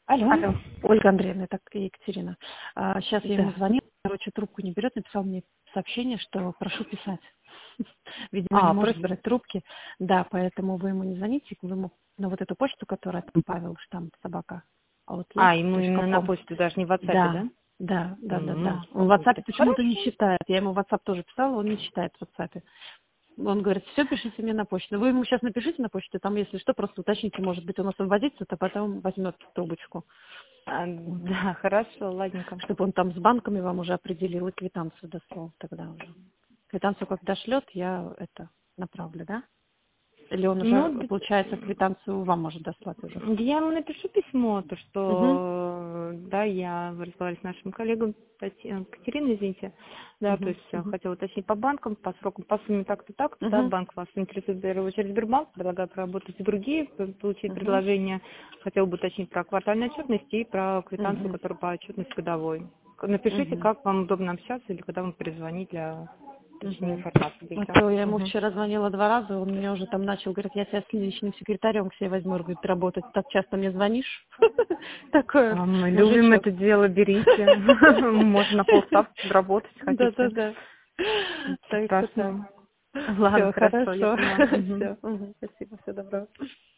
Алло, Алло. Ольга Андреевна, это Екатерина. Сейчас я ему Да. звонила, трубку не берет, написал мне сообщение, что прошу писать. Видимо, не может Просто. брать трубки. Да, поэтому вы ему не звоните, вы ему на вот эту почту, которая там Павел штамп собака Ему именно на outlook.com. почту, даже не в WhatsApp, да? Да. Он в WhatsApp почему-то не Хорошо. читает. Я ему в WhatsApp тоже писала, он не читает в WhatsApp. Он говорит, все, пишите мне на почту. Вы ему сейчас напишите на почту, там, если что, просто уточните, может быть, он освободится, то потом возьмет трубочку. Да, хорошо, ладненько. Чтобы он там с банками вам уже определил и квитанцию дослал тогда уже. Квитанцию как дошлет, я это направлю, да? Или он уже, Ну, получается, квитанцию вам может дослать уже? я ему напишу письмо, то Угу. что, да, я разговаривала с нашим коллегой Катериной, извините, да, то Угу. есть хотела уточнить по банкам, по срокам, по сумме так-то, так-то, да, Угу. банк вас интересует в первую очередь Сбербанк, предлагаю проработать и другие, получить Угу. предложение, хотела бы уточнить про квартальную отчетность и про квитанцию, Угу. которая по отчетности годовой. Напишите, Угу. как вам удобно общаться или когда вам перезвонить для уточнения Угу. информации. А Для то я ему Мгм. вчера звонила 2 раза, он меня уже там начал, говорит, я тебя с личным секретарем к себе возьму, говорит, работать. Так часто мне звонишь? Такое, Мы любим мужичок. это дело, берите. Можно на полставки подработать, хотите. Да. Так что так. Прекрасно. Ладно, Все, хорошо, я хорошо. поняла. Мгм. Все, спасибо, всего доброго.